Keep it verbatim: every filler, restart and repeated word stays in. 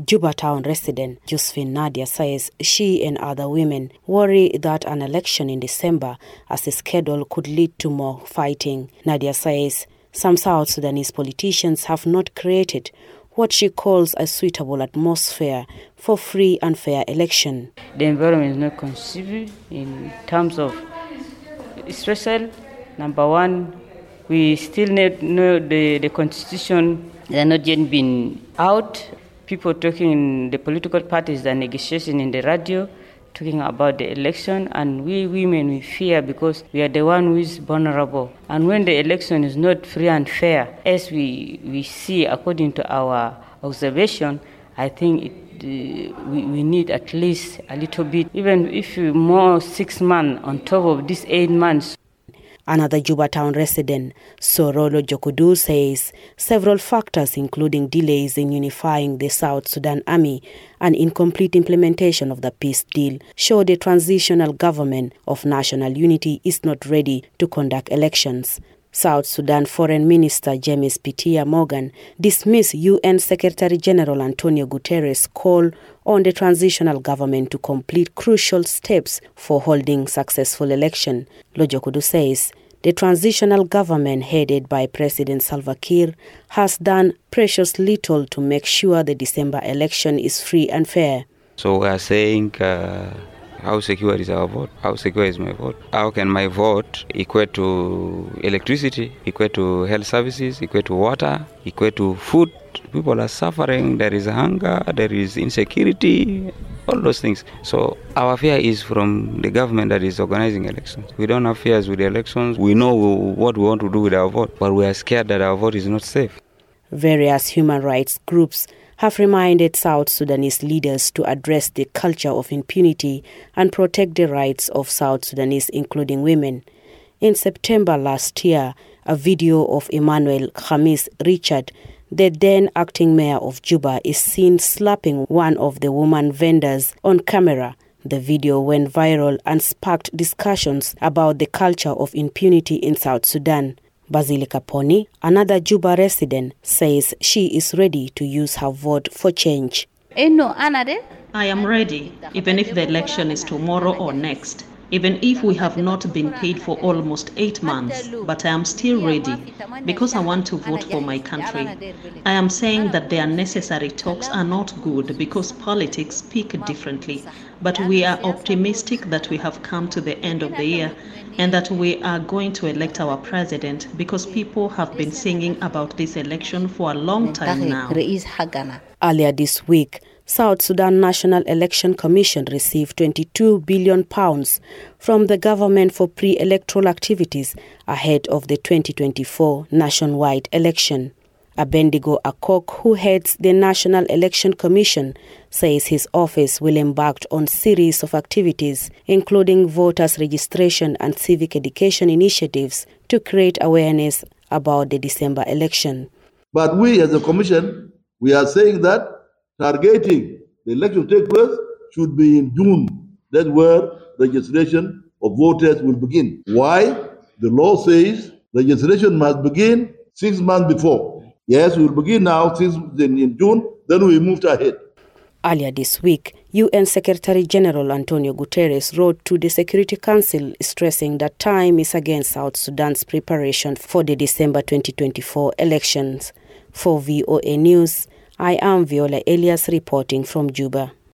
Juba town resident Josephine Nadia says she and other women worry that an election in December as a schedule could lead to more fighting. Nadia says some South Sudanese politicians have not created what she calls a suitable atmosphere for free and fair election. The environment is not conducive in terms of special. Number one, we still need know the, the constitution has not yet been out. People talking in the political parties, the negotiation in the radio, talking about the election, and we women, we fear because we are the one who is vulnerable. And when the election is not free and fair, as we, we see according to our observation, I think it, uh, we, we need at least a little bit, even if more six months on top of these eight months. Another Juba town resident, Sorolo Jokudu, says several factors, including delays in unifying the South Sudan army and incomplete implementation of the peace deal, show the transitional government of national unity is not ready to conduct elections. South Sudan Foreign Minister James Pitia Morgan dismissed U N Secretary General Antonio Guterres' call on the transitional government to complete crucial steps for holding successful election. Lojokudu says the transitional government headed by President Salva Kiir has done precious little to make sure the December election is free and fair. So we are saying uh, how secure is our vote? How secure is my vote? How can my vote equate to electricity, equate to health services, equate to water, equate to food? People are suffering, there is hunger, there is insecurity, all those things. So our fear is from the government that is organizing elections. We don't have fears with the elections. We know what we want to do with our vote, but we are scared that our vote is not safe. Various human rights groups have reminded South Sudanese leaders to address the culture of impunity and protect the rights of South Sudanese, including women. In September last year, a video of Emmanuel Khamis Richard, the then acting mayor of Juba, is seen slapping one of the woman vendors on camera. The video went viral and sparked discussions about the culture of impunity in South Sudan. Basilica Poni, another Juba resident, says she is ready to use her vote for change. I am ready, even if the election is tomorrow or next. Even if we have not been paid for almost eight months, but I am still ready because I want to vote for my country. I am saying that the unnecessary talks are not good because politics speak differently, but we are optimistic that we have come to the end of the year and that we are going to elect our president because people have been singing about this election for a long time now. Earlier this week, South Sudan National Election Commission received twenty-two billion pounds from the government for pre-electoral activities ahead of the twenty twenty-four nationwide election. Abendigo Akok, who heads the National Election Commission, says his office will embark on a series of activities, including voters' registration and civic education initiatives to create awareness about the December election. But we as a commission, we are saying that targeting the election to take place should be in June. That's where registration of voters will begin. Why? The law says registration must begin six months before. Yes, we will begin now since in June, then we moved ahead. Earlier this week, U N Secretary General Antonio Guterres wrote to the Security Council stressing that time is against South Sudan's preparation for the December twenty twenty-four elections. For V O A News, I am Viola Elias reporting from Juba.